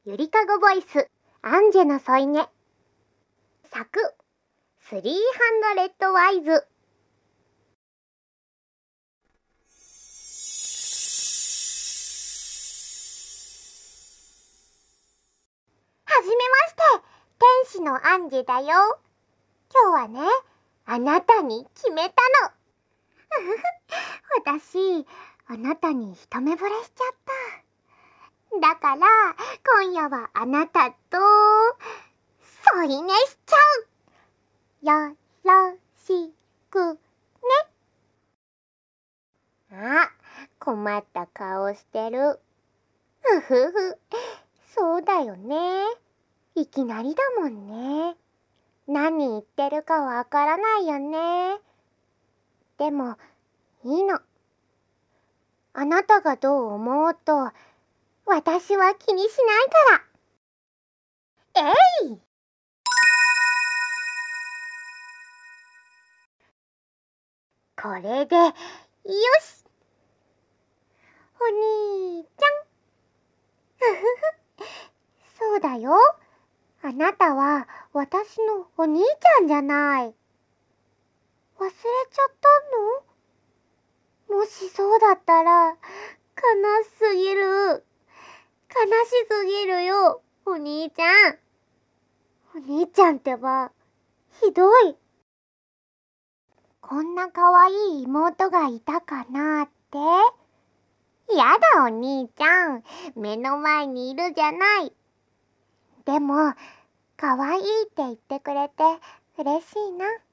ゆりかごボイス、アンジェの添い寝。作、300ワイズ。はじめまして、天使のアンジェだよ。今日はね、あなたに決めたの。私、あなたに一目惚れしちゃった。だから、今夜はあなたと、添い寝しちゃう。よろしくね。あ、困った顔してる。ふふふ、そうだよね。いきなりだもんね。何言ってるかわからないよね。でも、いいの。あなたがどう思おうと、私は気にしないから。えい！これで、よし！お兄ちゃん。ふふふ。そうだよ。あなたは私のお兄ちゃんじゃない。忘れちゃったの？もしそうだったら、悲しすぎる。悲しすぎるよ、お兄ちゃん。お兄ちゃんってば、ひどい。こんな可愛い妹がいたかなって。やだお兄ちゃん、目の前にいるじゃない。でも、可愛いって言ってくれて嬉しいな。